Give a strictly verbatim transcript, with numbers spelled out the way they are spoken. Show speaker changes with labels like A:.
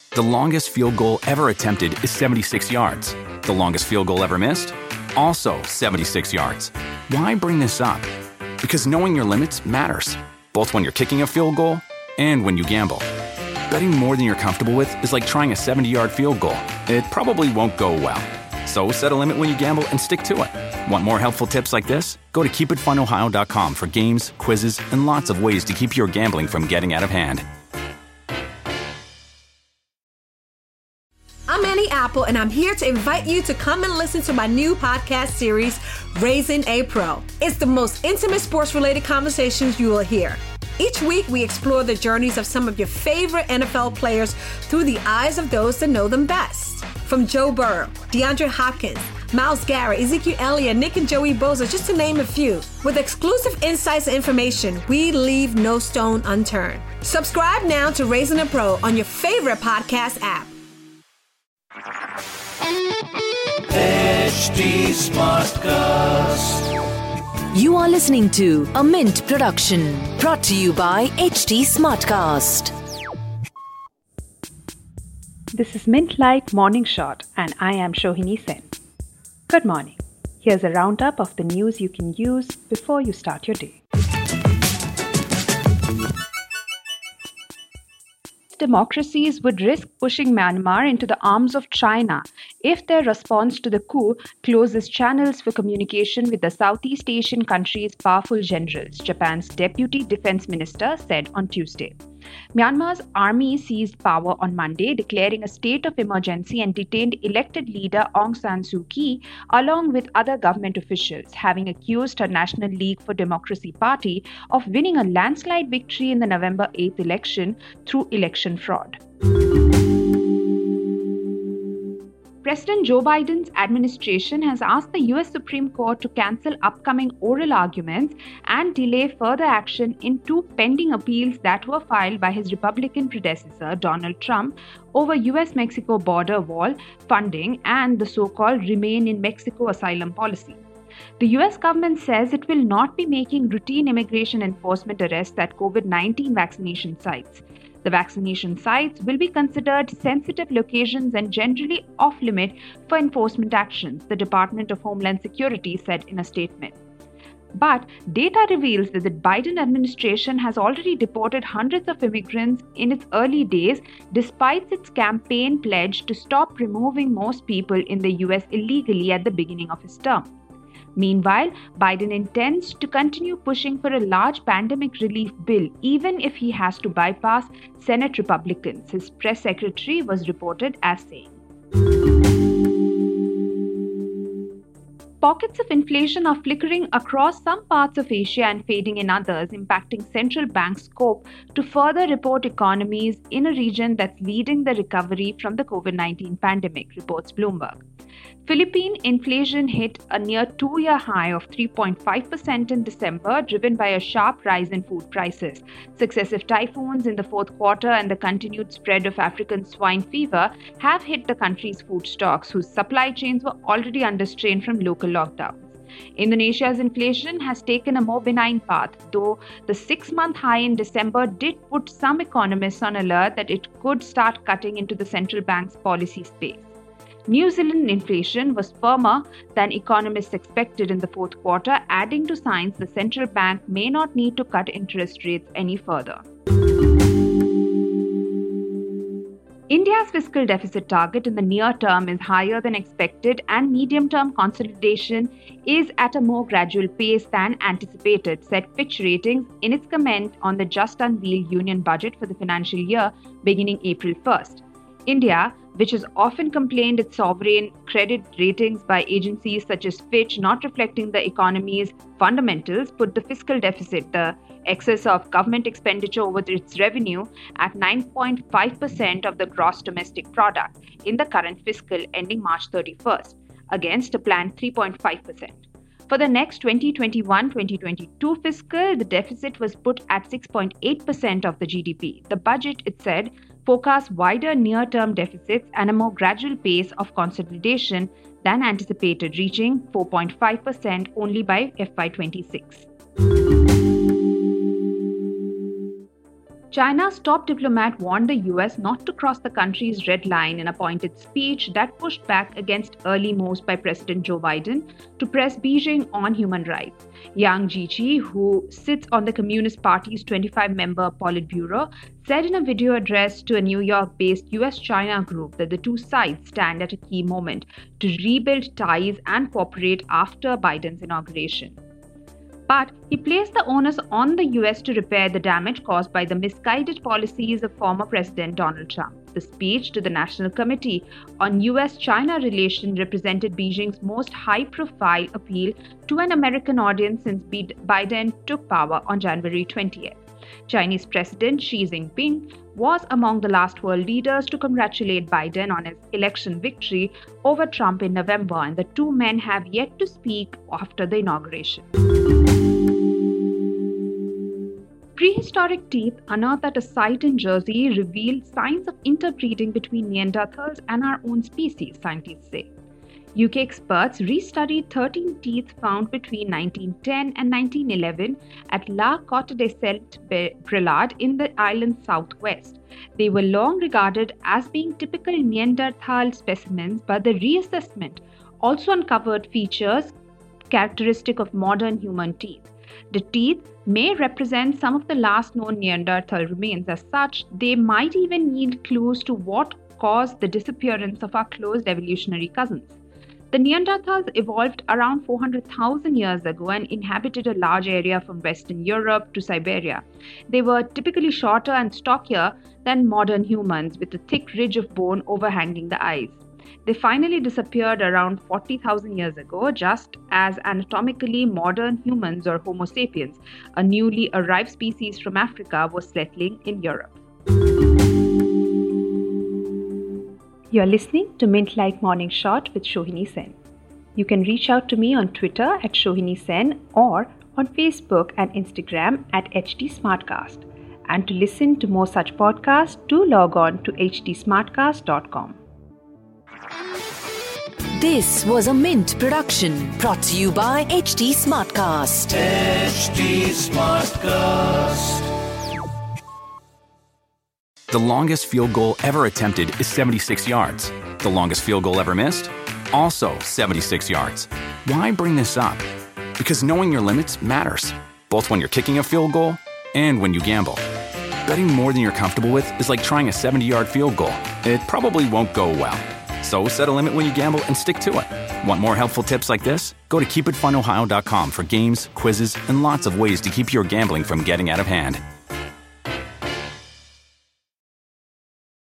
A: The longest field goal ever attempted is seventy-six yards. The longest field goal ever missed? Also seventy-six yards. Why bring this up? Because knowing your limits matters, both when you're kicking a field goal and when you gamble. Betting more than you're comfortable with is like trying a seventy-yard field goal. It probably won't go well. So set a limit when you gamble and stick to it. Want more helpful tips like this? Go to keep it fun ohio dot com for games, quizzes, and lots of ways to keep your gambling from getting out of hand.
B: I'm Annie Apple, and I'm here to invite you to come and listen to my new podcast series, Raising a Pro. It's the most intimate sports-related conversations you will hear. Each week, we explore the journeys of some of your favorite N F L players through the eyes of those that know them best. From Joe Burrow, DeAndre Hopkins, Myles Garrett, Ezekiel Elliott, Nick and Joey Bosa, just to name a few. With exclusive insights and information, we leave no stone unturned. Subscribe now to Raising a Pro on your favorite podcast app.
C: H D Smartcast.
D: You are listening to a Mint production brought to you by H D Smartcast.
E: This is Mint Light Morning Shot, and I am Shohini Sen. Good morning. Here's a roundup of the news you can use before you start your day. Democracies would risk pushing Myanmar into the arms of China if their response to the coup closes channels for communication with the Southeast Asian country's powerful generals, Japan's Deputy Defense Minister said on Tuesday. Myanmar's army seized power on Monday, declaring a state of emergency and detained elected leader Aung San Suu Kyi along with other government officials, having accused her National League for Democracy party of winning a landslide victory in the November eighth election through election fraud. President Joe Biden's administration has asked the U S Supreme Court to cancel upcoming oral arguments and delay further action in two pending appeals that were filed by his Republican predecessor, Donald Trump, over U S Mexico border wall funding and the so-called Remain in Mexico asylum policy. The U S government says it will not be making routine immigration enforcement arrests at COVID nineteen vaccination sites. The vaccination sites will be considered sensitive locations and generally off-limit for enforcement actions, the Department of Homeland Security said in a statement. But data reveals that the Biden administration has already deported hundreds of immigrants in its early days, despite its campaign pledge to stop removing most people in the U S illegally at the beginning of his term. Meanwhile, Biden intends to continue pushing for a large pandemic relief bill, even if he has to bypass Senate Republicans, his press secretary was reported as saying. Pockets of inflation are flickering across some parts of Asia and fading in others, impacting central bank scope to further report economies in a region that's leading the recovery from the COVID nineteen pandemic, reports Bloomberg. Philippine inflation hit a near two-year high of three point five percent in December, driven by a sharp rise in food prices. Successive typhoons in the fourth quarter and the continued spread of African swine fever have hit the country's food stocks, whose supply chains were already under strain from local lockdowns. Indonesia's inflation has taken a more benign path, though the six-month high in December did put some economists on alert that it could start cutting into the central bank's policy space. New Zealand inflation was firmer than economists expected in the fourth quarter, adding to signs the central bank may not need to cut interest rates any further. India's fiscal deficit target in the near term is higher than expected, and medium-term consolidation is at a more gradual pace than anticipated, said Fitch Ratings in its comment on the just-unveiled union budget for the financial year beginning April first. India, which has often complained its sovereign credit ratings by agencies such as Fitch not reflecting the economy's fundamentals, put the fiscal deficit, the excess of government expenditure over its revenue, at nine point five percent of the gross domestic product in the current fiscal ending March thirty-first, against a planned three point five percent. For the next twenty twenty-one twenty twenty-two fiscal, the deficit was put at six point eight percent of the G D P. The budget, it said, forecasts wider near-term deficits and a more gradual pace of consolidation than anticipated, reaching four point five percent only by F Y twenty-six. China's top diplomat warned the U S not to cross the country's red line in a pointed speech that pushed back against early moves by President Joe Biden to press Beijing on human rights. Yang Jiechi, who sits on the Communist Party's twenty-five member Politburo, said in a video address to a New York-based U S China group that the two sides stand at a key moment to rebuild ties and cooperate after Biden's inauguration. But he placed the onus on the U S to repair the damage caused by the misguided policies of former President Donald Trump. The speech to the National Committee on U S China Relations represented Beijing's most high-profile appeal to an American audience since Biden took power on January twentieth. Chinese President Xi Jinping was among the last world leaders to congratulate Biden on his election victory over Trump in November, and the two men have yet to speak after the inauguration. Prehistoric teeth unearthed at a site in Jersey reveal signs of interbreeding between Neanderthals and our own species, scientists say. U K experts restudied thirteen teeth found between nineteen ten and nineteen eleven at La Côte de Saint-Prelade in the island's southwest. They were long regarded as being typical Neanderthal specimens, but the reassessment also uncovered features characteristic of modern human teeth. The teeth may represent some of the last known Neanderthal remains. As such, they might even yield clues to what caused the disappearance of our close evolutionary cousins. The Neanderthals evolved around four hundred thousand years ago and inhabited a large area from Western Europe to Siberia. They were typically shorter and stockier than modern humans, with a thick ridge of bone overhanging the eyes. They finally disappeared around forty thousand years ago, just as anatomically modern humans, or Homo sapiens, a newly arrived species from Africa, was settling in Europe. You're listening to Mint Like Morning Shot with Shohini Sen. You can reach out to me on Twitter at Shohini Sen or on Facebook and Instagram at H D Smartcast. And to listen to more such podcasts, do log on to h d smartcast dot com.
D: This was a Mint production brought to you by H D Smartcast.
C: H D Smartcast.
A: The longest field goal ever attempted is seventy-six yards. The longest field goal ever missed? Also seventy-six yards. Why bring this up? Because knowing your limits matters, both when you're kicking a field goal and when you gamble. Betting more than you're comfortable with is like trying a seventy-yard field goal. It probably won't go well. So set a limit when you gamble and stick to it. Want more helpful tips like this? Go to keep it fun ohio dot com for games, quizzes, and lots of ways to keep your gambling from getting out of hand.